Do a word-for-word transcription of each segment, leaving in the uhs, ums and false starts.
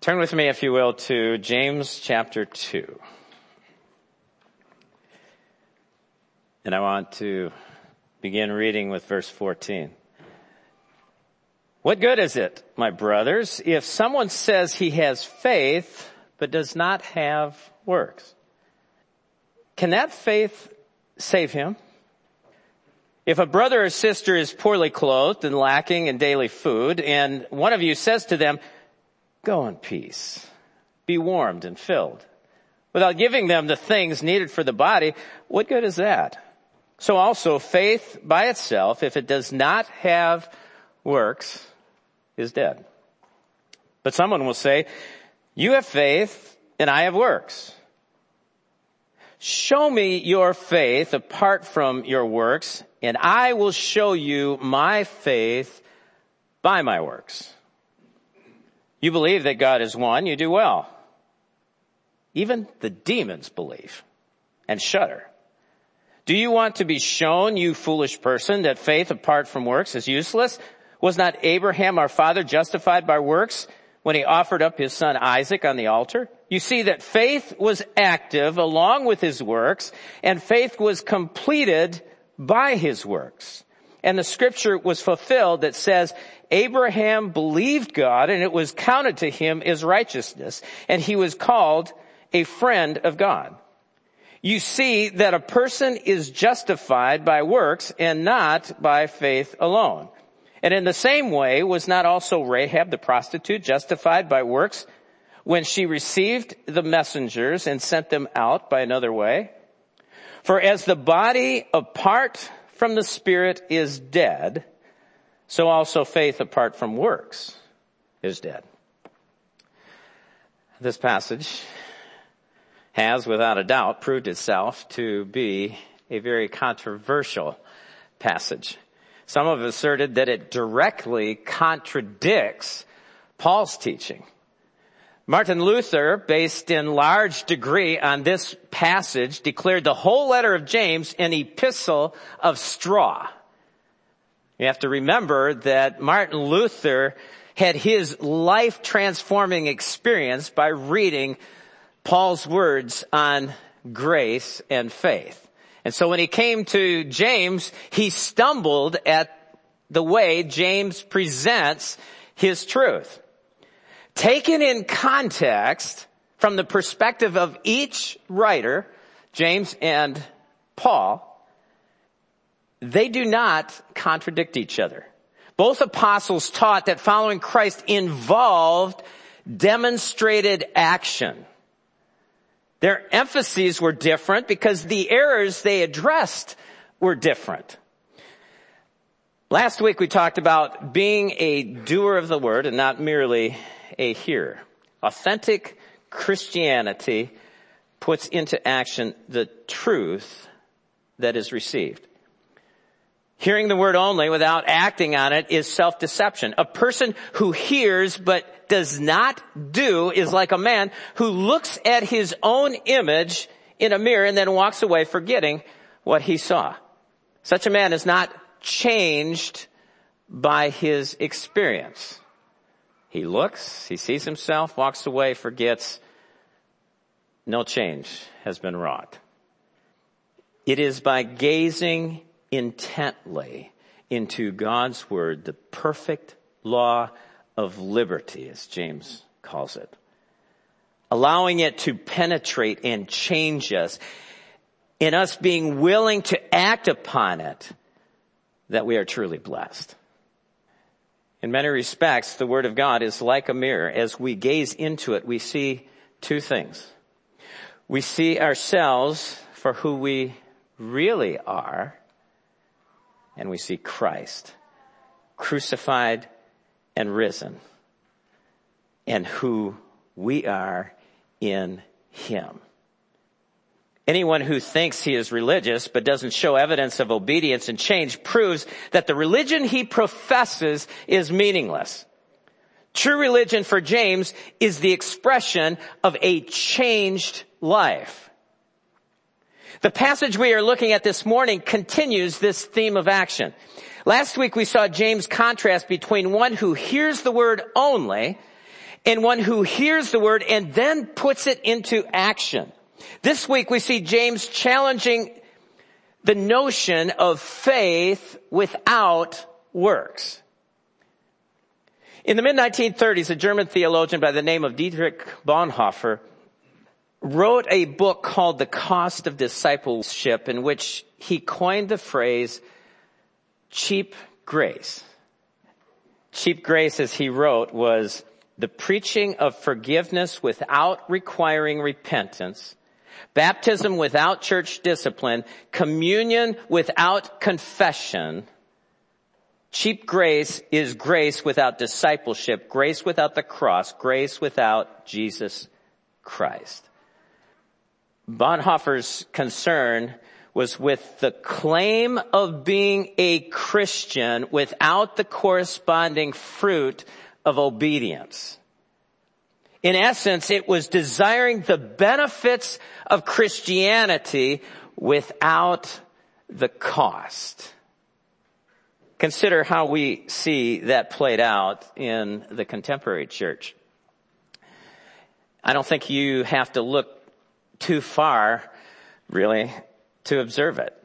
Turn with me, if you will, to James chapter two. And I want to begin reading with verse fourteen. What good is it, my brothers, if someone says he has faith but does not have works? Can that faith save him? If a brother or sister is poorly clothed and lacking in daily food, and one of you says to them, "Go in peace, be warmed and filled," without giving them the things needed for the body, what good is that? So also faith by itself, if it does not have works, is dead. But someone will say, "You have faith and I have works. Show me your faith apart from your works, and I will show you my faith by my works." You believe that God is one, you do well. Even the demons believe and shudder. Do you want to be shown, you foolish person, that faith apart from works is useless? Was not Abraham our father justified by works when he offered up his son Isaac on the altar? You see that faith was active along with his works, and faith was completed by his works. And the scripture was fulfilled that says, Abraham believed God, and it was counted to him as righteousness, and he was called a friend of God. You see that a person is justified by works and not by faith alone. And in the same way, was not also Rahab the prostitute justified by works when she received the messengers and sent them out by another way? For as the body apart from the spirit is dead, so also faith apart from works is dead. This passage has, without a doubt, proved itself to be a very controversial passage. Some have asserted that it directly contradicts Paul's teaching. Martin Luther, based in large degree on this passage, declared the whole letter of James an epistle of straw. You have to remember that Martin Luther had his life-transforming experience by reading Paul's words on grace and faith. And so when he came to James, he stumbled at the way James presents his truth. Taken in context from the perspective of each writer, James and Paul, they do not contradict each other. Both apostles taught that following Christ involved demonstrated action. Their emphases were different because the errors they addressed were different. Last week we talked about being a doer of the word and not merely a hearer. Authentic Christianity puts into action the truth that is received. Hearing the word only without acting on it is self-deception. A person who hears but does not do is like a man who looks at his own image in a mirror and then walks away forgetting what he saw. Such a man is not changed by his experience. He looks, he sees himself, walks away, forgets. No change has been wrought. It is by gazing intently into God's word, the perfect law of liberty, as James calls it, allowing it to penetrate and change us, in us being willing to act upon it, that we are truly blessed. In many respects, the word of God is like a mirror. As we gaze into it, we see two things. We see ourselves for who we really are, and we see Christ crucified and risen, and who we are in him. Anyone who thinks he is religious but doesn't show evidence of obedience and change proves that the religion he professes is meaningless. True religion for James is the expression of a changed life. The passage we are looking at this morning continues this theme of action. Last week we saw James contrast between one who hears the word only and one who hears the word and then puts it into action. This week we see James challenging the notion of faith without works. In the mid nineteen thirties, a German theologian by the name of Dietrich Bonhoeffer wrote a book called The Cost of Discipleship, in which he coined the phrase cheap grace. Cheap grace, as he wrote, was the preaching of forgiveness without requiring repentance, baptism without church discipline, communion without confession. Cheap grace is grace without discipleship, grace without the cross, grace without Jesus Christ. Bonhoeffer's concern was with the claim of being a Christian without the corresponding fruit of obedience. In essence, it was desiring the benefits of Christianity without the cost. Consider how we see that played out in the contemporary church. I don't think you have to look too far, really, to observe it.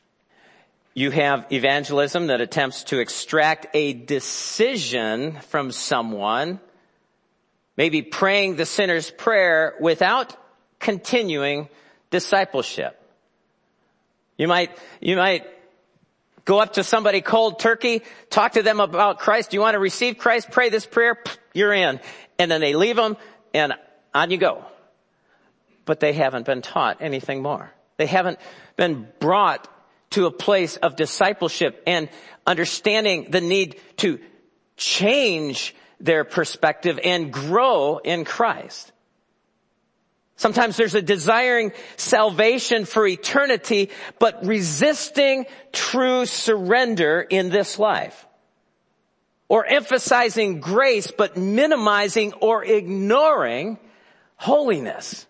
You have evangelism that attempts to extract a decision from someone, maybe praying the sinner's prayer without continuing discipleship. You might, you might go up to somebody cold turkey, talk to them about Christ. Do you want to receive Christ? Pray this prayer. You're in. And then they leave them and on you go. But they haven't been taught anything more. They haven't been brought to a place of discipleship and understanding the need to change their perspective and grow in Christ. Sometimes there's a desiring salvation for eternity, but resisting true surrender in this life. Or emphasizing grace, but minimizing or ignoring holiness.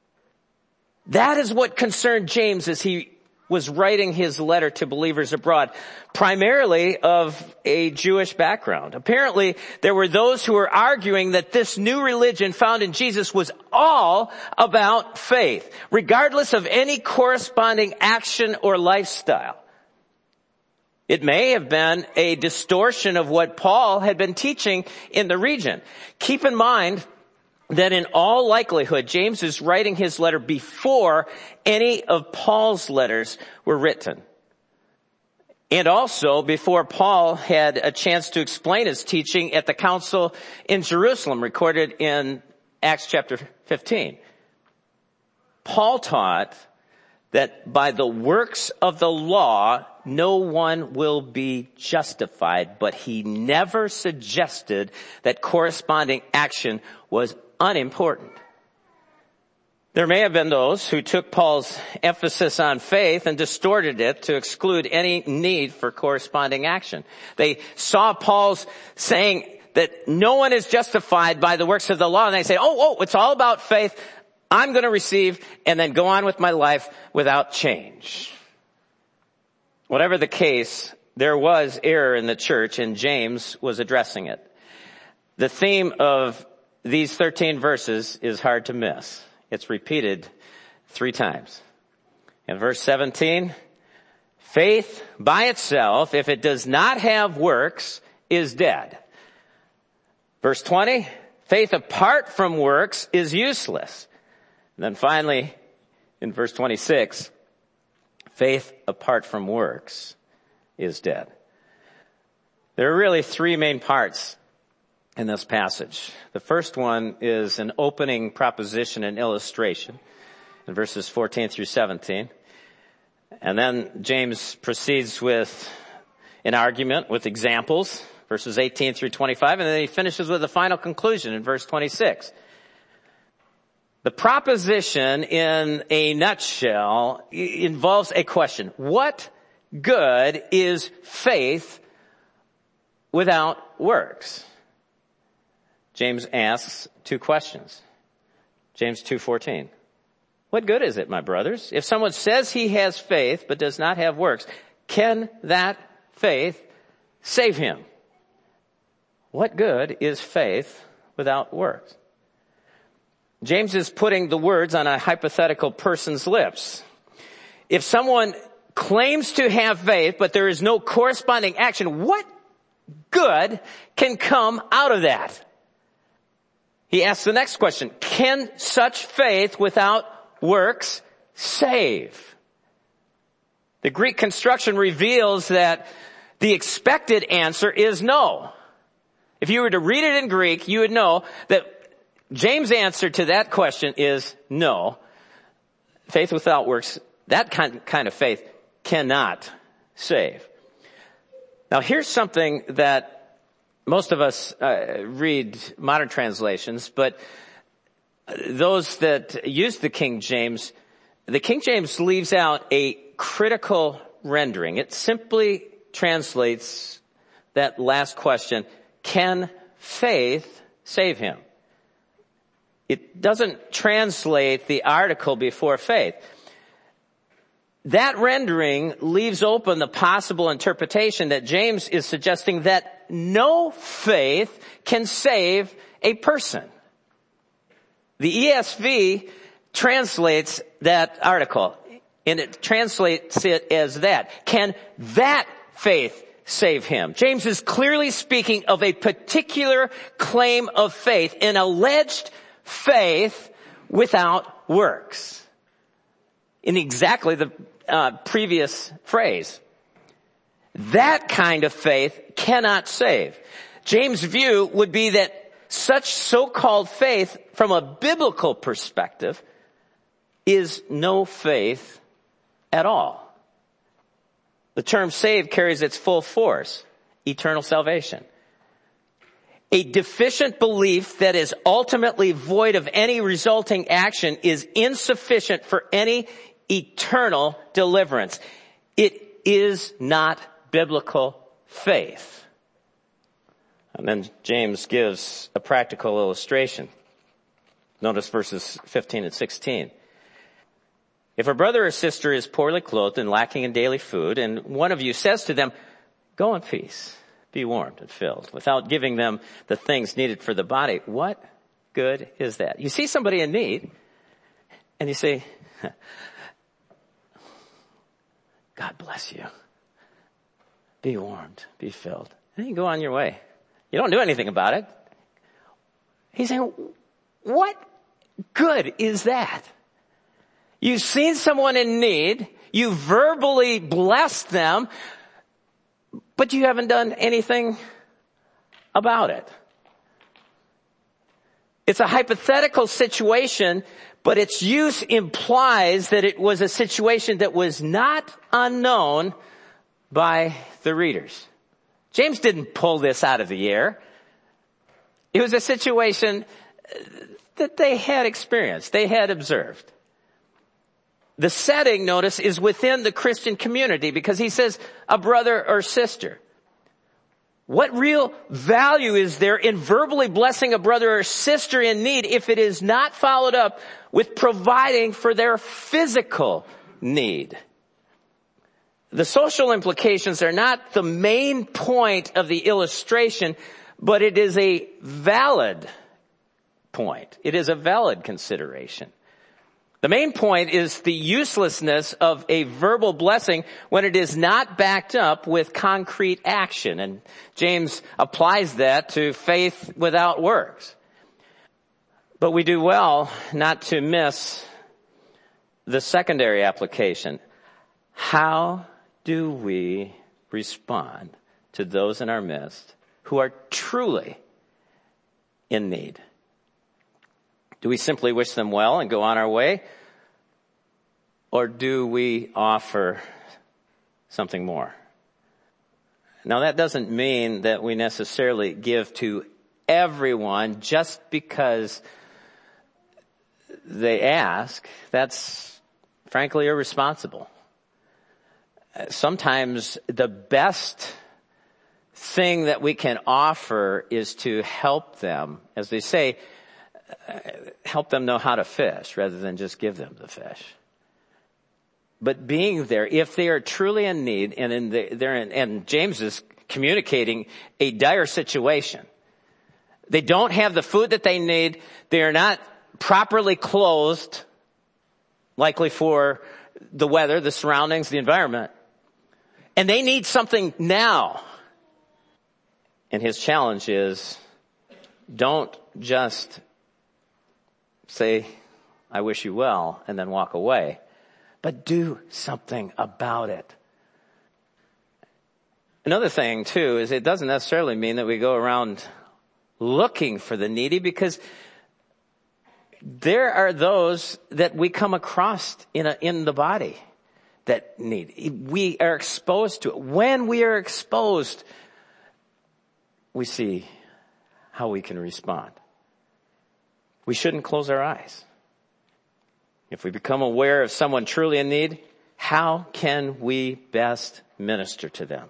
That is what concerned James as he was writing his letter to believers abroad, primarily of a Jewish background. Apparently, there were those who were arguing that this new religion found in Jesus was all about faith, regardless of any corresponding action or lifestyle. It may have been a distortion of what Paul had been teaching in the region. Keep in mind that in all likelihood, James is writing his letter before any of Paul's letters were written. And also before Paul had a chance to explain his teaching at the council in Jerusalem, recorded in Acts chapter fifteen. Paul taught that by the works of the law, no one will be justified, but he never suggested that corresponding action was unimportant. There may have been those who took Paul's emphasis on faith and distorted it to exclude any need for corresponding action. They saw Paul's saying that no one is justified by the works of the law, and they say, oh, oh, it's all about faith. I'm going to receive and then go on with my life without change. Whatever the case, there was error in the church, and James was addressing it. The theme of these thirteen verses is hard to miss. It's repeated three times. In verse seventeen, faith by itself, if it does not have works, is dead. Verse twenty, faith apart from works is useless. And then finally, in verse twenty-six, faith apart from works is dead. There are really three main parts in this passage. The first one is an opening proposition and illustration in verses fourteen through seventeen. And then James proceeds with an argument with examples, verses eighteen through twenty-five, and then he finishes with a final conclusion in verse twenty-six. The proposition in a nutshell involves a question. What good is faith without works? James asks two questions. James two fourteen. What good is it, my brothers? If someone says he has faith but does not have works, can that faith save him? What good is faith without works. James is putting the words on a hypothetical person's lips. If someone claims to have faith, but there is no corresponding action, what good can come out of that? He asks the next question, can such faith without works save? The Greek construction reveals that the expected answer is no. If you were to read it in Greek, you would know that James' answer to that question is no. Faith without works, that kind, kind of faith cannot save. Now here's something that most of us uh, read modern translations, but those that use the King James, the King James leaves out a critical rendering. It simply translates that last question, can faith save him? It doesn't translate the article before faith. That rendering leaves open the possible interpretation that James is suggesting that no faith can save a person. The E S V translates that article, and it translates it as that. Can that faith save him? James is clearly speaking of a particular claim of faith, an alleged faith without works. In exactly the uh, previous phrase. That kind of faith cannot save. James' view would be that such so-called faith, from a biblical perspective, is no faith at all. The term saved carries its full force, eternal salvation. A deficient belief that is ultimately void of any resulting action is insufficient for any eternal deliverance. It is not biblical faith. And then James gives a practical illustration. Notice verses fifteen and sixteen. If a brother or sister is poorly clothed and lacking in daily food, and one of you says to them, go in peace, be warmed and filled, without giving them the things needed for the body, what good is that? You see somebody in need, and you say, God bless you. Be warmed, be filled. And you go on your way. You don't do anything about it. He's saying, what good is that? You've seen someone in need, you verbally blessed them, but you haven't done anything about it. It's a hypothetical situation, but its use implies that it was a situation that was not unknown by the readers. James didn't pull this out of the air. It was a situation that they had experienced, they had observed. The setting, notice, is within the Christian community because he says a brother or sister. What real value is there in verbally blessing a brother or sister in need if it is not followed up with providing for their physical need? The social implications are not the main point of the illustration, but it is a valid point. It is a valid consideration. The main point is the uselessness of a verbal blessing when it is not backed up with concrete action. And James applies that to faith without works. But we do well not to miss the secondary application. How do we respond to those in our midst who are truly in need? Do we simply wish them well and go on our way? Or do we offer something more? Now that doesn't mean that we necessarily give to everyone just because they ask. That's frankly irresponsible. Sometimes the best thing that we can offer is to help them, as they say, help them know how to fish rather than just give them the fish. But being there, if they are truly in need, and in the, they're in, and James is communicating a dire situation, They don't have the food that they need. They are not properly clothed, likely for the weather, the surroundings, the environment. And they need something now. And his challenge is, don't just say, I wish you well, and then walk away. But do something about it. Another thing, too, is it doesn't necessarily mean that we go around looking for the needy, because there are those that we come across in a, in the body that need. We are exposed to it. When we are exposed, we see how we can respond. We shouldn't close our eyes. If we become aware of someone truly in need, how can we best minister to them?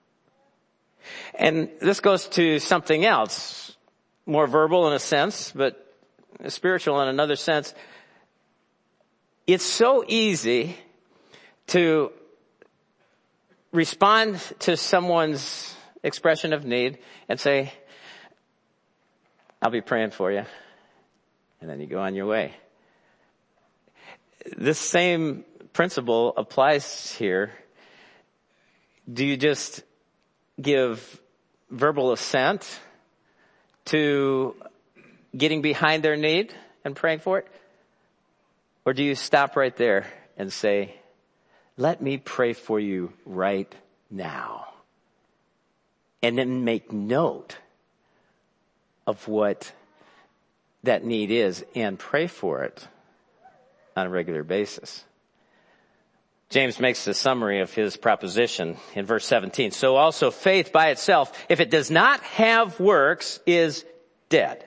And this goes to something else, more verbal in a sense, but spiritual in another sense. It's so easy to respond to someone's expression of need and say, I'll be praying for you. And then you go on your way. This same principle applies here. Do you just give verbal assent to getting behind their need and praying for it? Or do you stop right there and say, let me pray for you right now? And then make note of what that need is and pray for it on a regular basis. James makes a summary of his proposition in verse seventeen. So also faith by itself, if it does not have works, is dead.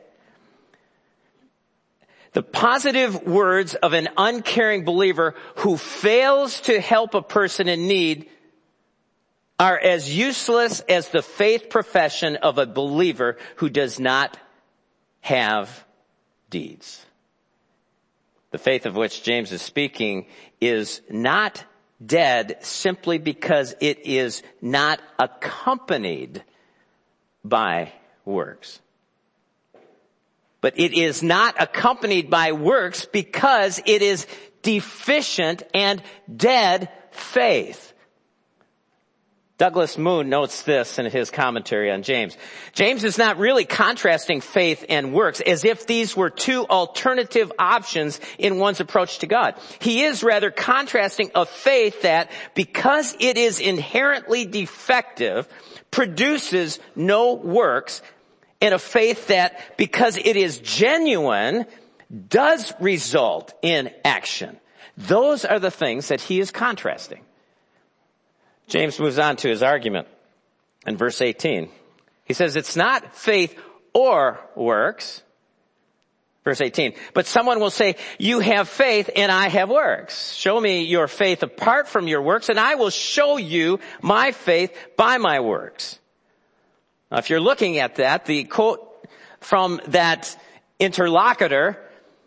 The positive words of an uncaring believer who fails to help a person in need are as useless as the faith profession of a believer who does not have deeds. The faith of which James is speaking is not dead simply because it is not accompanied by works. But it is not accompanied by works because it is deficient and dead faith. Douglas Moon notes this in his commentary on James. James is not really contrasting faith and works as if these were two alternative options in one's approach to God. He is rather contrasting a faith that, because it is inherently defective, produces no works, and a faith that, because it is genuine, does result in action. Those are the things that he is contrasting. James moves on to his argument in verse eighteen. He says it's not faith or works. Verse eighteen. But someone will say, you have faith and I have works. Show me your faith apart from your works and I will show you my faith by my works. Now, if you're looking at that, the quote from that interlocutor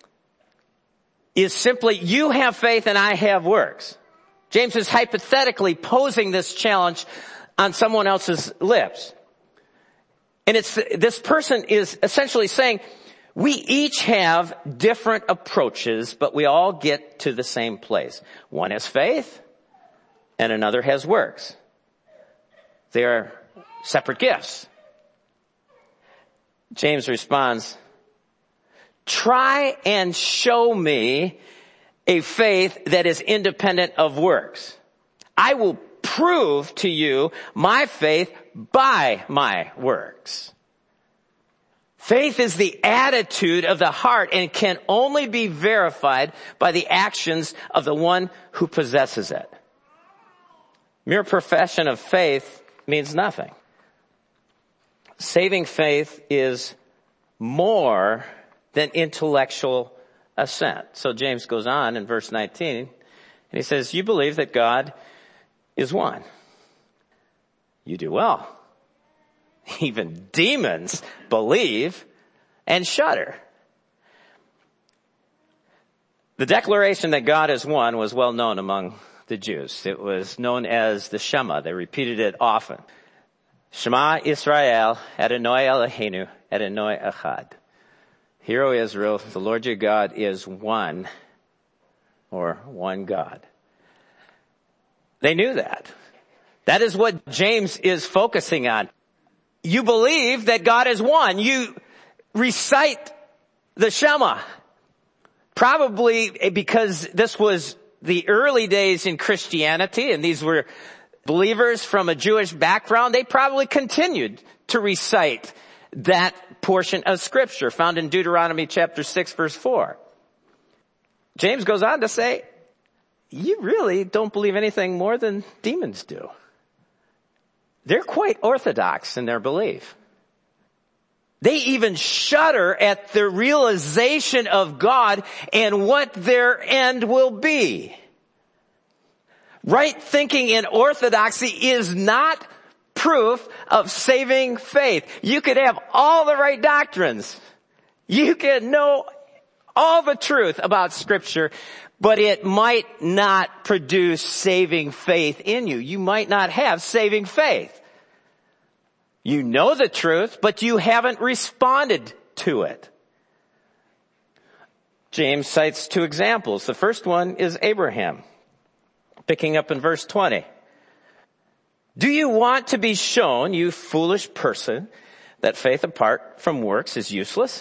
is simply, you have faith and I have works. James is hypothetically posing this challenge on someone else's lips. And it's, this person is essentially saying, we each have different approaches, but we all get to the same place. One has faith and another has works. They are separate gifts. James responds, try and show me a faith that is independent of works. I will prove to you my faith by my works. Faith is the attitude of the heart and can only be verified by the actions of the one who possesses it. Mere profession of faith means nothing. Saving faith is more than intellectual assent. So James goes on in verse nineteen, and he says, you believe that God is one. You do well. Even demons believe and shudder. The declaration that God is one was well known among the Jews. It was known as the Shema. They repeated it often. Shema Israel, Adonai Eloheinu, Adonai Echad. Hear, O Israel, the Lord your God is one, or one God. They knew that. That is what James is focusing on. You believe that God is one. You recite the Shema. Probably because this was the early days in Christianity, and these were believers from a Jewish background. They probably continued to recite that portion of Scripture found in Deuteronomy chapter six, verse four. James goes on to say, you really don't believe anything more than demons do. They're quite orthodox in their belief. They even shudder at the realization of God and what their end will be. Right thinking in orthodoxy is not proof of saving faith. You could have all the right doctrines. You can know all the truth about Scripture, but it might not produce saving faith in you. You might not have saving faith. You know the truth, but you haven't responded to it. James cites two examples. The first one is Abraham, picking up in verse twenty. Do you want to be shown, you foolish person, that faith apart from works is useless?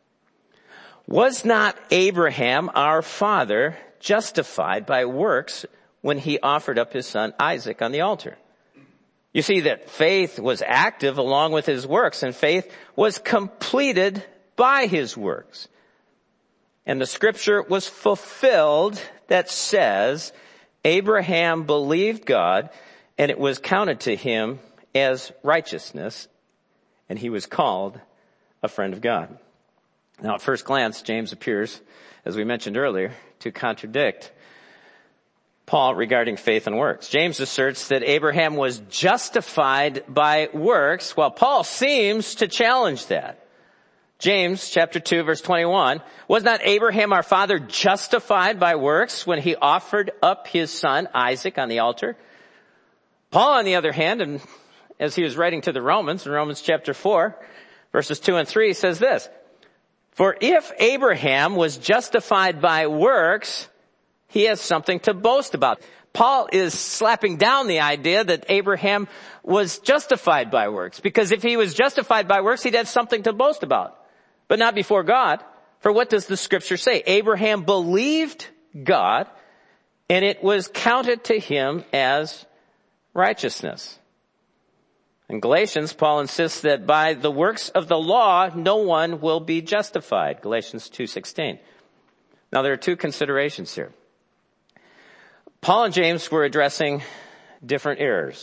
Was not Abraham, our father, justified by works when he offered up his son Isaac on the altar? You see that faith was active along with his works, and faith was completed by his works. And the Scripture was fulfilled that says, Abraham believed God, and it was counted to him as righteousness, and he was called a friend of God. Now, at first glance, James appears, as we mentioned earlier, to contradict Paul regarding faith and works. James asserts that Abraham was justified by works, while Paul seems to challenge that. James chapter two, verse twenty-one, was not Abraham our father justified by works when he offered up his son Isaac on the altar? Paul, on the other hand, and as he was writing to the Romans, in Romans chapter four, verses two and three, says this, for if Abraham was justified by works, he has something to boast about. Paul is slapping down the idea that Abraham was justified by works, because if he was justified by works, he'd have something to boast about, but not before God. For what does the Scripture say? Abraham believed God, and it was counted to him as righteousness. In Galatians, Paul insists that by the works of the law, no one will be justified. Galatians two sixteen. Now, there are two considerations here. Paul and James were addressing different errors.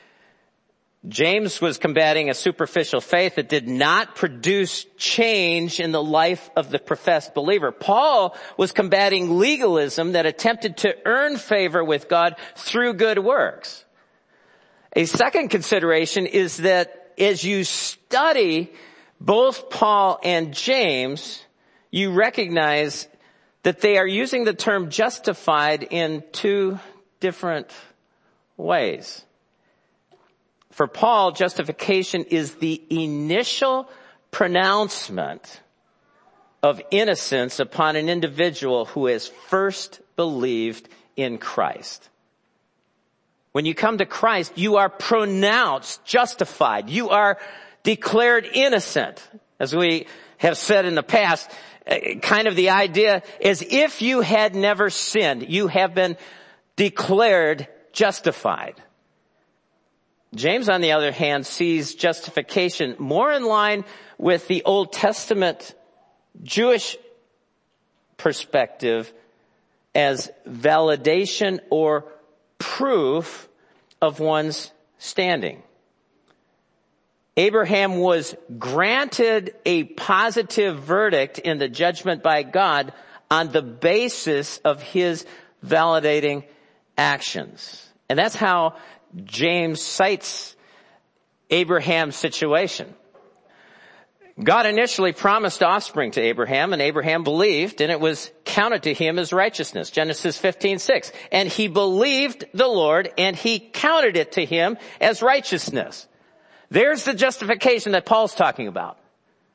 James was combating a superficial faith that did not produce change in the life of the professed believer. Paul was combating legalism that attempted to earn favor with God through good works. A second consideration is that as you study both Paul and James, you recognize that they are using the term justified in two different ways. For Paul, justification is the initial pronouncement of innocence upon an individual who has first believed in Christ. When you come to Christ, you are pronounced justified. You are declared innocent. As we have said in the past, kind of the idea is if you had never sinned, you have been declared justified. James, on the other hand, sees justification more in line with the Old Testament Jewish perspective as validation or proof of one's standing. Abraham was granted a positive verdict in the judgment by God on the basis of his validating actions. And that's how James cites Abraham's situation. God initially promised offspring to Abraham, and Abraham believed, and it was counted to him as righteousness. Genesis fifteen six. And he believed the Lord, and he counted it to him as righteousness. There's the justification that Paul's talking about.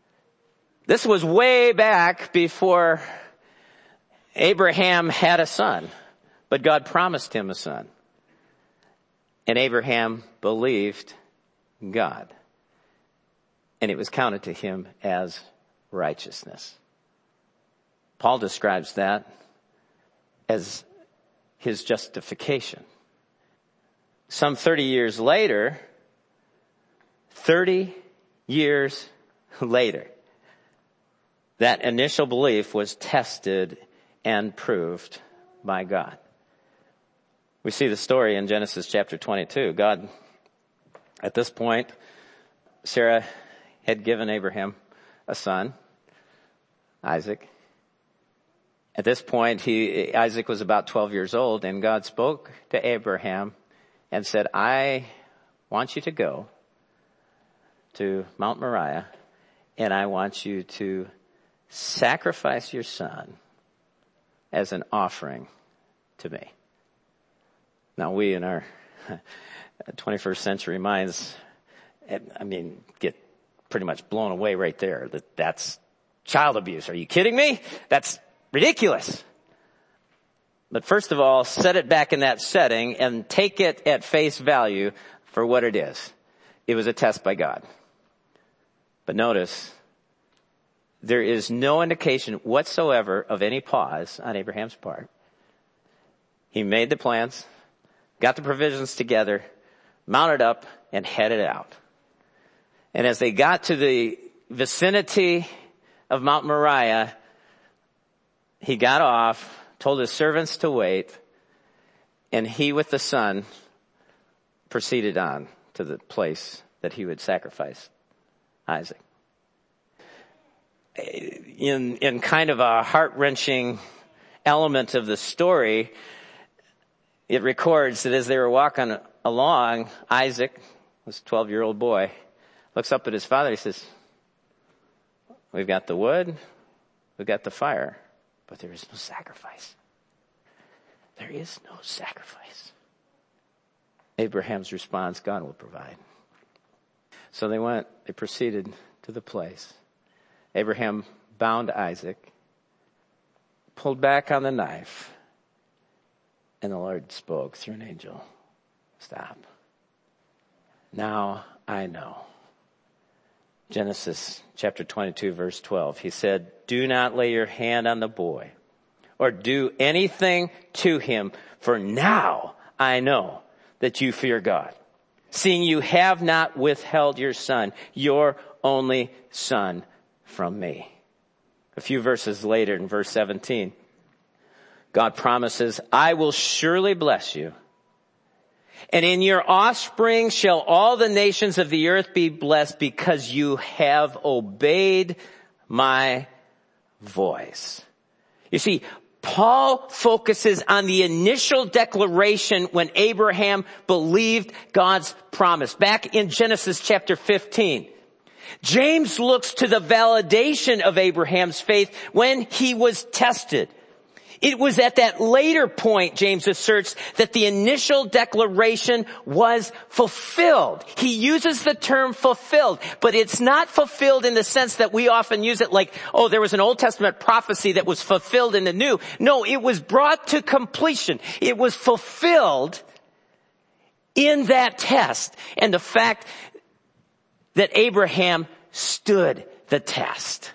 This was way back before Abraham had a son, but God promised him a son. And Abraham believed God, and it was counted to him as righteousness. Paul describes that as his justification. Some thirty years later, thirty years later, that initial belief was tested and proved by God. We see the story in Genesis chapter twenty-two. God, at this point, Sarah had given Abraham a son, Isaac. At this point, he, Isaac was about twelve years old, and God spoke to Abraham and said, I want you to go to Mount Moriah, and I want you to sacrifice your son as an offering to me. Now, we in our twenty-first century minds, I mean, get pretty much blown away right there. That that's child abuse. Are you kidding me? That's ridiculous. But first of all, set it back in that setting and take it at face value for what it is. It was a test by God. But notice, there is no indication whatsoever of any pause on Abraham's part. He made the plans, got the provisions together, mounted up, and headed out. And as they got to the vicinity of Mount Moriah, he got off, told his servants to wait, and he with the son proceeded on to the place that he would sacrifice Isaac. In, in kind of a heart-wrenching element of the story, it records that as they were walking along, Isaac, this twelve-year-old boy, looks up at his father. He says, we've got the wood, we've got the fire, but there is no sacrifice. There is no sacrifice. Abraham's response, God will provide. So they went, they proceeded to the place. Abraham bound Isaac, pulled back on the knife, and the Lord spoke through an angel. Stop. Now I know. Genesis chapter twenty-two, verse twelve. He said, do not lay your hand on the boy or do anything to him, for now I know that you fear God, seeing you have not withheld your son, your only son, from me. A few verses later, in verse seventeen, God promises, I will surely bless you, and in your offspring shall all the nations of the earth be blessed, because you have obeyed my voice. You see, Paul focuses on the initial declaration when Abraham believed God's promise. Back in Genesis chapter fifteen, James looks to the validation of Abraham's faith when he was tested. It was at that later point, James asserts, that the initial declaration was fulfilled. He uses the term fulfilled, but it's not fulfilled in the sense that we often use it like, oh, there was an Old Testament prophecy that was fulfilled in the New. No, it was brought to completion. It was fulfilled in that test. And the fact that Abraham stood the test.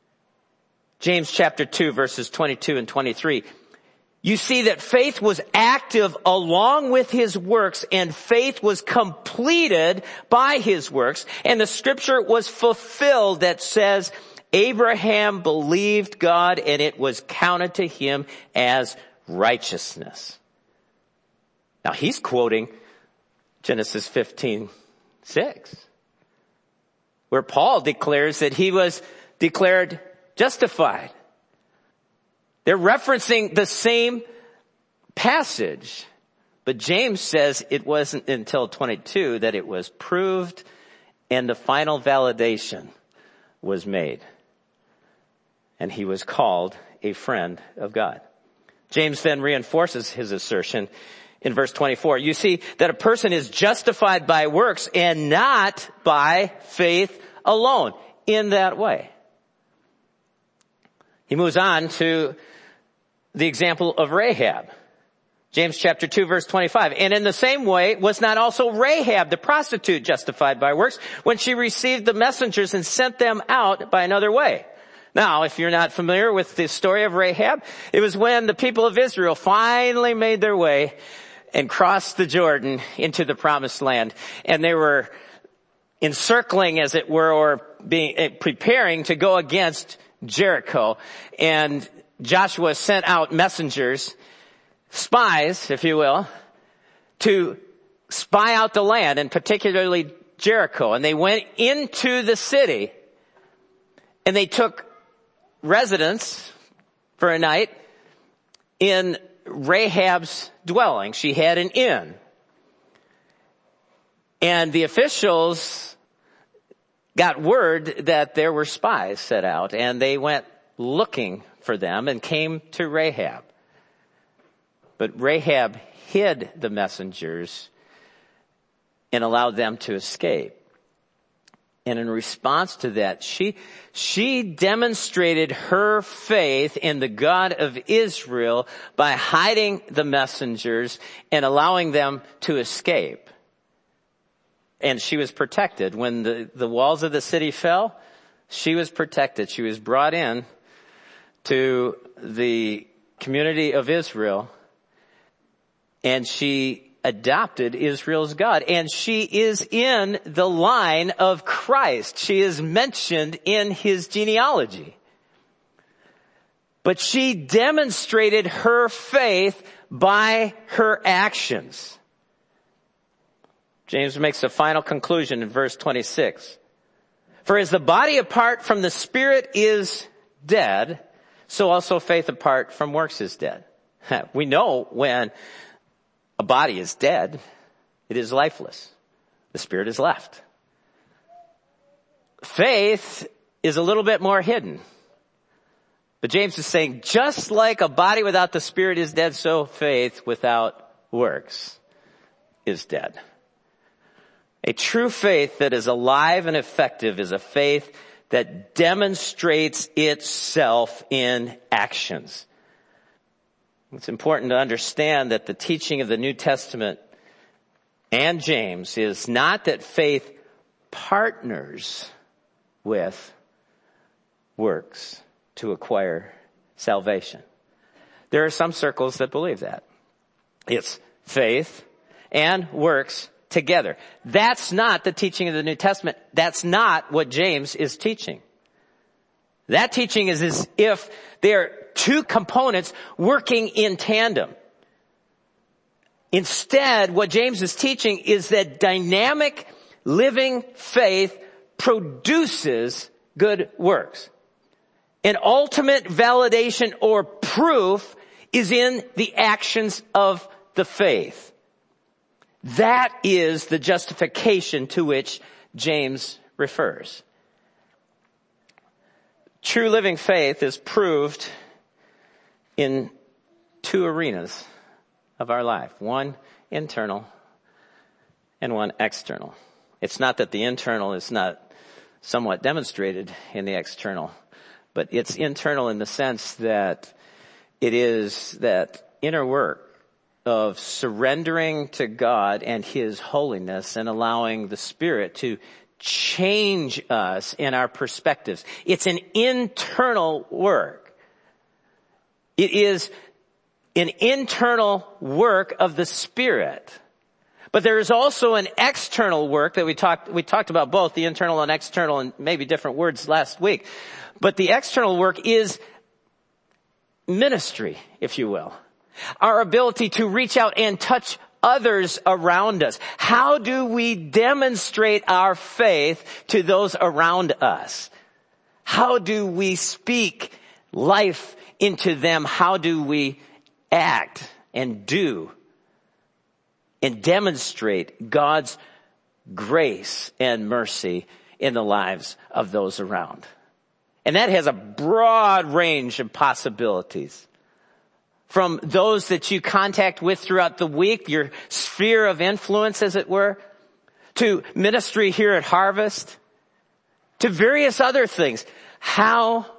James chapter two, verses twenty-two and twenty-three. You see that faith was active along with his works, and faith was completed by his works. And the scripture was fulfilled that says, Abraham believed God and it was counted to him as righteousness. Now he's quoting Genesis fifteen six, where Paul declares that he was declared justified. They're referencing the same passage, but James says it wasn't until twenty-two that it was proved and the final validation was made. And he was called a friend of God. James then reinforces his assertion in verse twenty-four. You see that a person is justified by works and not by faith alone. In that way, He moves on to the example of Rahab. James chapter two verse twenty-five. And in the same way was not also Rahab the prostitute justified by works when she received the messengers and sent them out by another way. Now, if you're not familiar with the story of Rahab, it was when the people of Israel finally made their way and crossed the Jordan into the promised land. And they were encircling, as it were, or being, preparing to go against Jericho. And Joshua sent out messengers, spies, if you will, to spy out the land, and particularly Jericho. And they went into the city and they took residence for a night in Rahab's dwelling. She had an inn. And the officials got word that there were spies set out, and they went looking for them and came to Rahab. But Rahab hid the messengers and allowed them to escape. And in response to that, she, she demonstrated her faith in the God of Israel by hiding the messengers and allowing them to escape. And she was protected. When the, the walls of the city fell, she was protected. She was brought in to the community of Israel, and she adopted Israel's God. And she is in the line of Christ. She is mentioned in his genealogy. But she demonstrated her faith by her actions. James makes a final conclusion in verse twenty-six. For as the body apart from the spirit is dead, so also faith apart from works is dead. We know when a body is dead, it is lifeless. The spirit is left. Faith is a little bit more hidden. But James is saying, just like a body without the spirit is dead, so faith without works is dead. A true faith that is alive and effective is a faith that demonstrates itself in actions. It's important to understand that the teaching of the New Testament and James is not that faith partners with works to acquire salvation. There are some circles that believe that. It's faith and works together. That's not the teaching of the New Testament. That's not what James is teaching. That teaching is as if they're two components working in tandem. Instead, what James is teaching is that dynamic, living faith produces good works. An ultimate validation or proof is in the actions of the faith. That is the justification to which James refers. True living faith is proved in two arenas of our life. One internal and one external. It's not that the internal is not somewhat demonstrated in the external, but it's internal in the sense that it is that inner work of surrendering to God and his holiness and allowing the Spirit to change us in our perspectives. It's an internal work. It is an internal work of the Spirit. But there is also an external work that we talked, we talked about both the internal and external and maybe different words last week. But the external work is ministry, if you will. Our ability to reach out and touch others around us. How do we demonstrate our faith to those around us? How do we speak life into them? How do we act and do and demonstrate God's grace and mercy in the lives of those around? And that has a broad range of possibilities. From those that you contact with throughout the week, your sphere of influence, as it were, to ministry here at Harvest, to various other things. How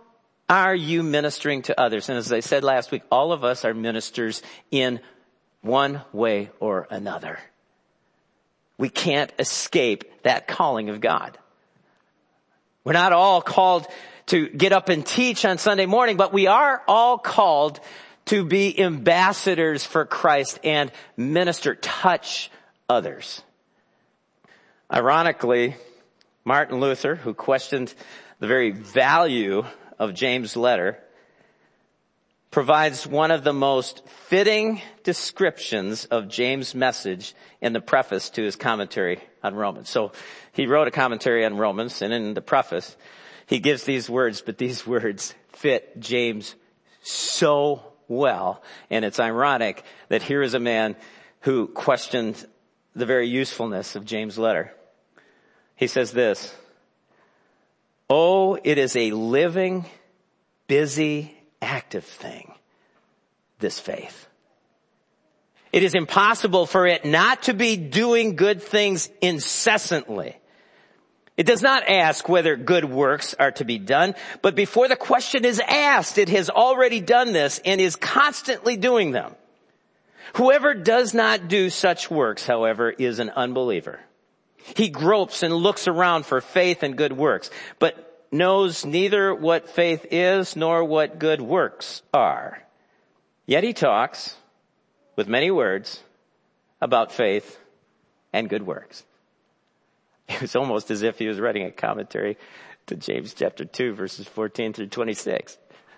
are you ministering to others? And as I said last week, all of us are ministers in one way or another. We can't escape that calling of God. We're not all called to get up and teach on Sunday morning, but we are all called to be ambassadors for Christ and minister, touch others. Ironically, Martin Luther, who questioned the very value of James' letter, provides one of the most fitting descriptions of James' message in the preface to his commentary on Romans. So he wrote a commentary on Romans, and in the preface, he gives these words, but these words fit James so well. And it's ironic that here is a man who questioned the very usefulness of James' letter. He says this, "Oh, it is a living, busy, active thing, this faith. It is impossible for it not to be doing good things incessantly. It does not ask whether good works are to be done, but before the question is asked, it has already done this and is constantly doing them. Whoever does not do such works, however, is an unbeliever. He gropes and looks around for faith and good works, but knows neither what faith is nor what good works are. Yet he talks with many words about faith and good works." It was almost as if he was writing a commentary to James chapter two, verses fourteen through twenty-six.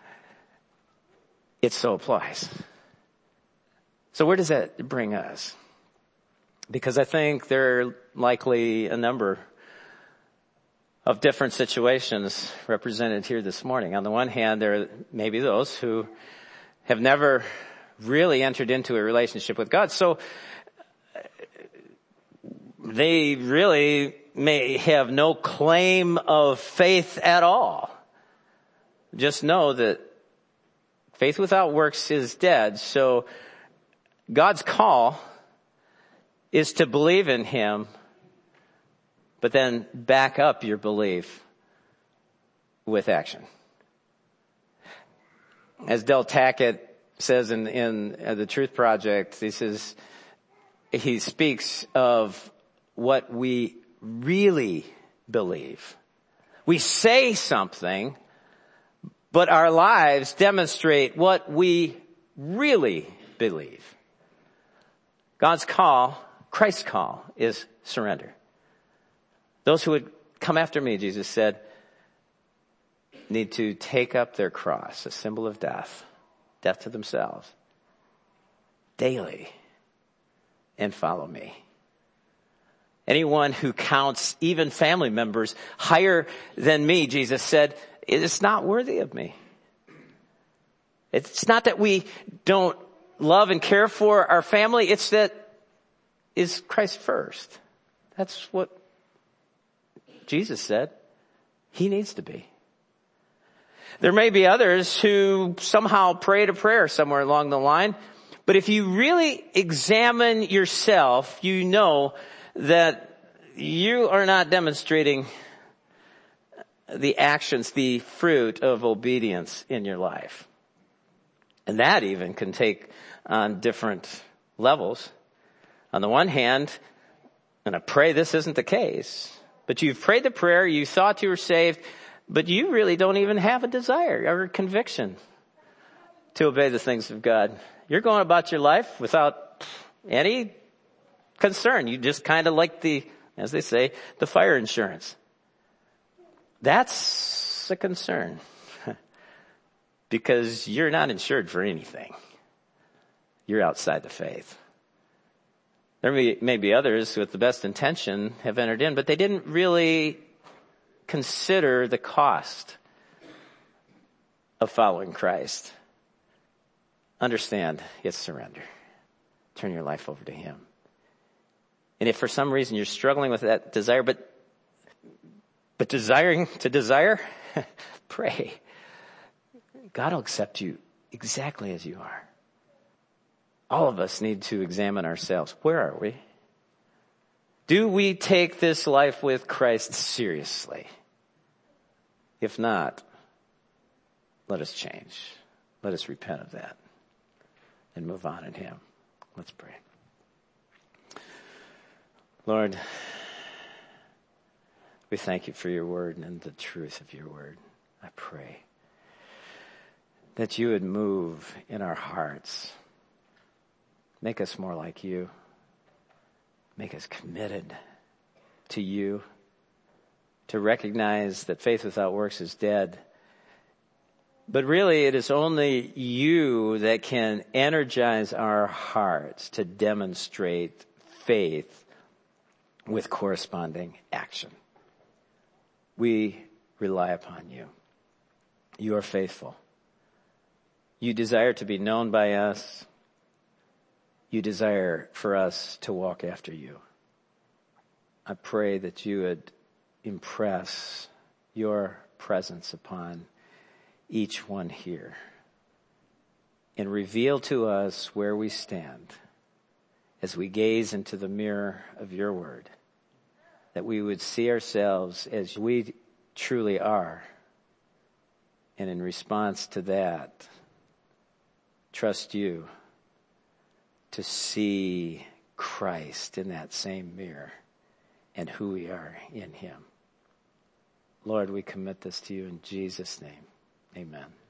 It so applies. So where does that bring us? Because I think there are likely a number of different situations represented here this morning. On the one hand, there are maybe those who have never really entered into a relationship with God. So they really may have no claim of faith at all. Just know that faith without works is dead. So God's call is to believe in Him, but then back up your belief with action. As Del Tackett says in, in uh, the Truth Project, he says, he speaks of what we really believe. We say something, but our lives demonstrate what we really believe. God's call, Christ's call, is surrender. Those who would come after me, Jesus said, need to take up their cross, a symbol of death, death to themselves, daily, and follow me. Anyone who counts even family members higher than me, Jesus said, is not worthy of me. It's not that we don't love and care for our family. It's that is Christ first. That's what Jesus said. He needs to be. There may be others who somehow prayed a prayer somewhere along the line, but if you really examine yourself, you know that you are not demonstrating the actions, the fruit of obedience in your life. And that even can take on different levels. On the one hand, and I pray this isn't the case, but you've prayed the prayer, you thought you were saved, but you really don't even have a desire or a conviction to obey the things of God. You're going about your life without any concern. You just kind of like the, as they say, the fire insurance. That's a concern because you're not insured for anything. You're outside the faith. There may, may be others with the best intention have entered in, but they didn't really consider the cost of following Christ. Understand, it's surrender. Turn your life over to Him. And if for some reason you're struggling with that desire, but but desiring to desire, pray. God will accept you exactly as you are. All of us need to examine ourselves. Where are we? Do we take this life with Christ seriously? If not, let us change. Let us repent of that and move on in him. Let's pray. Lord, we thank you for your word and the truth of your word. I pray that you would move in our hearts. Make us more like you. Make us committed to you, to recognize that faith without works is dead. But really, it is only you that can energize our hearts to demonstrate faith with corresponding action. We rely upon you. You are faithful. You desire to be known by us. You desire for us to walk after you. I pray that you would impress your presence upon each one here and reveal to us where we stand as we gaze into the mirror of your word, that we would see ourselves as we truly are, and in response to that, trust you to see Christ in that same mirror and who we are in him. Lord, we commit this to you in Jesus' name. Amen.